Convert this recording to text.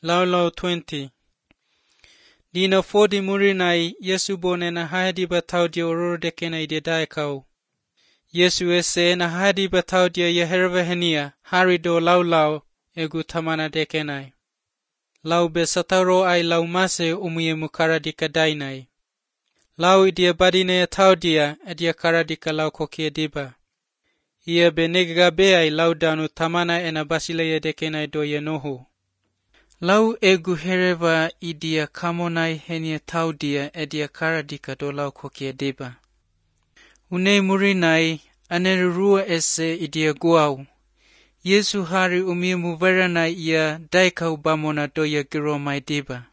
Lau 20. Dina 40 murinai Yesu bone na hadi batau dia ororo dekena ide daikau. Yesu ese na hadi batau dia yeherva henia hari do lau egu tamana dekenai. Lau be sataro ai lau mase umuye mukara dika dainai. Lau idia badine tau dia edia kara dika lau kokie diba. Ia be negga be ai lau danu tamana ena basile dekenai do yenohu. Lau egu hereva idia kamonai henia tau dia edia kara dika do lau kokie diba. Unei murinai anerurua ese idia guau. Yesu hari umie muveranai ia daikau bamona do ya giro mai diba.